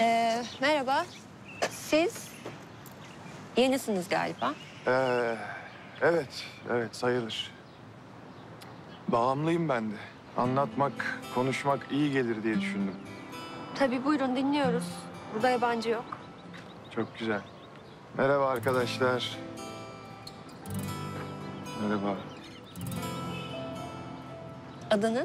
Merhaba. Siz yenisiniz galiba. Evet sayılır. Bağımlıyım ben de. Anlatmak, konuşmak iyi gelir diye düşündüm. Tabii buyurun dinliyoruz. Burada yabancı yok. Çok güzel. Merhaba arkadaşlar. Merhaba. Adınız?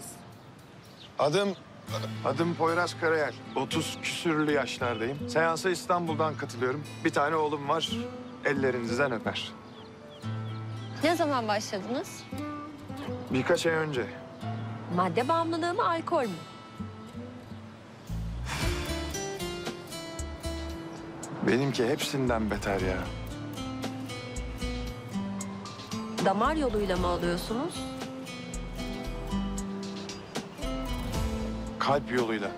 Adım Poyraz Karayel. 30 küsürlü yaşlardayım. Seansa İstanbul'dan katılıyorum. Bir tane oğlum var. Ellerinizden öper. Ne zaman başladınız? Birkaç ay önce. Madde bağımlılığı mı, alkol mü? Benimki hepsinden beter ya. Damar yoluyla mı alıyorsunuz? Kalp yoluyla.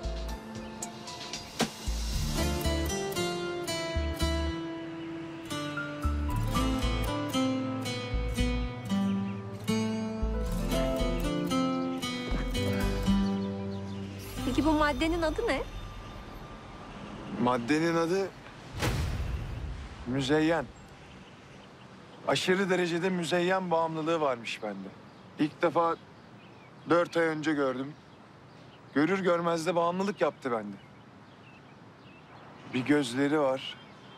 Peki bu maddenin adı ne? Maddenin adı müzeyyen. Aşırı derecede müzeyyen bağımlılığı varmış bende. İlk defa 4 ay önce gördüm. Görür görmez de bağımlılık yaptı bende. Bir gözleri var.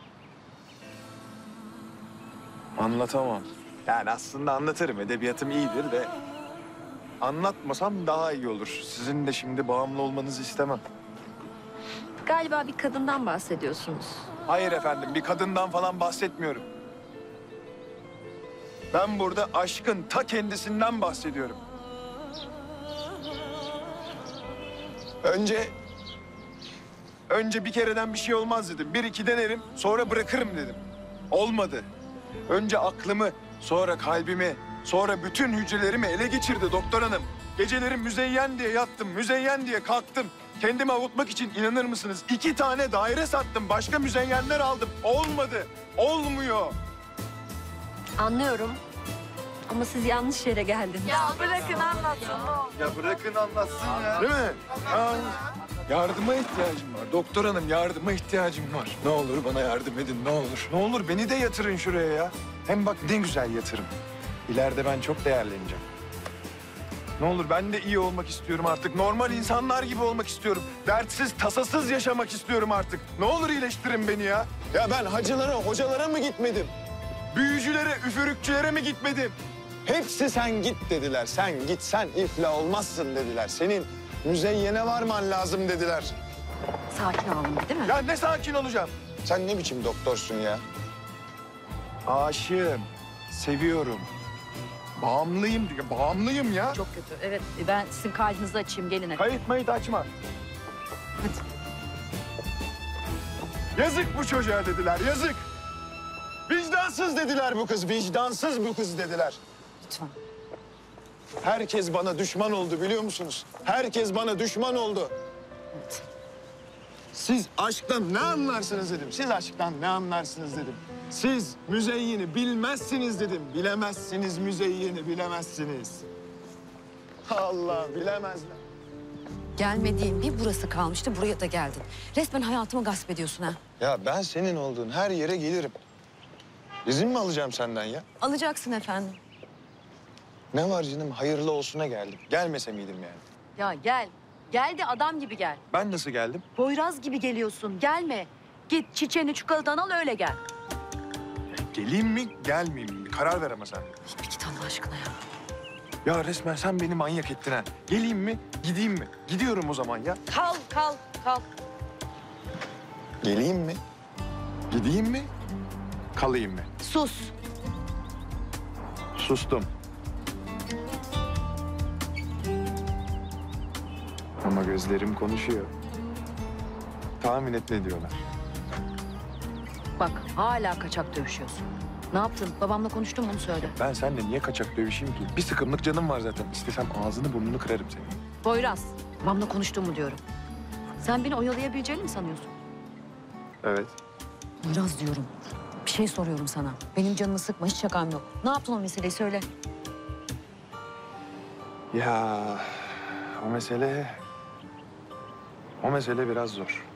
Anlatamam. Yani aslında anlatırım. Edebiyatım iyidir de... anlatmasam daha iyi olur. Sizin de şimdi bağımlı olmanızı istemem. Galiba bir kadından bahsediyorsunuz. Hayır efendim, bir kadından falan bahsetmiyorum. Ben burada aşkın ta kendisinden bahsediyorum. Önce bir kereden bir şey olmaz dedim. Bir iki denerim, sonra bırakırım dedim. Olmadı. Önce aklımı, sonra kalbimi, sonra bütün hücrelerimi ele geçirdi doktor hanım. Geceleri müzeyyen diye yattım, müzeyyen diye kalktım. Kendimi avutmak için inanır mısınız? 2 tane daire sattım, başka müzeyyenler aldım. Olmadı, olmuyor. Anlıyorum. Ama siz yanlış yere geldiniz. Ya bırakın anlatsın. Ya bırakın anlatsın ya. Değil mi? Ya, yardıma ihtiyacım var. Doktor hanım yardıma ihtiyacım var. Ne olur bana yardım edin ne olur. Ne olur beni de yatırın şuraya ya. Hem bak ne güzel yatırım. İleride ben çok değerleneceğim. Ne olur ben de iyi olmak istiyorum artık. Normal insanlar gibi olmak istiyorum. Dertsiz, tasasız yaşamak istiyorum artık. Ne olur iyileştirin beni ya. Ya ben hacılara, hocalara mı gitmedim? Büyücülere, üfürükçülere mi gitmedim? Hepsi sen git dediler. Sen git, sen iflah olmazsın dediler. Senin müzeyyene varman lazım dediler. Sakin olun değil mi? Ya ne sakin olacağım? Sen ne biçim doktorsun ya? Aşığım, seviyorum. Bağımlıyım diyor, bağımlıyım ya. Çok kötü. Evet ben sizin kaydınızı açayım gelin hadi. Kayıt mayıt açma. Hadi. Yazık bu çocuğa dediler, yazık. Vicdansız dediler bu kız, vicdansız bu kız dediler. Lütfen. Herkes bana düşman oldu biliyor musunuz? Herkes bana düşman oldu. Evet. Siz aşktan ne anlarsınız dedim. Siz aşktan ne anlarsınız dedim. Siz müzeyyini bilmezsiniz dedim. Bilemezsiniz müzeyyini, bilemezsiniz. Allah bilemezler. Gelmediğim bir burası kalmıştı. Buraya da geldin. Resmen hayatımı gasp ediyorsun ha. Ya ben senin olduğun her yere gelirim. İzin mi alacağım senden ya? Alacaksın efendim. Ne var canım, hayırlı olsuna geldim. Gelmese miydim yani? Ya gel. Gel de adam gibi gel. Ben nasıl geldim? Poyraz gibi geliyorsun. Gelme. Git çiçeğini çikolatan al öyle gel. Geleyim mi, gelmeyeyim mi? Karar ver ama sen. Bir git Allah aşkına ya. Ya resmen sen beni manyak ettin ha. Geleyim mi, gideyim mi? Gidiyorum o zaman ya. Kal. Geleyim mi? Gideyim mi? Kalayım mı? Sus. Sustum. Ama gözlerim konuşuyor. Tahmin et ne diyorlar. Bak hala kaçak dövüşüyorsun. Ne yaptın? Babamla konuştun mu onu söyle. Ben seninle niye kaçak dövüşeyim ki? Bir sıkımlık canım var zaten. İstesem ağzını burnunu kırarım senin. Poyraz. Babamla konuştun mu diyorum. Sen beni oyalayabileceğini mi sanıyorsun? Evet. Poyraz diyorum. Bir şey soruyorum sana. Benim canımı sıkma, hiç şakam yok. Ne yaptın o meseleyi söyle. Ya o mesele biraz zor.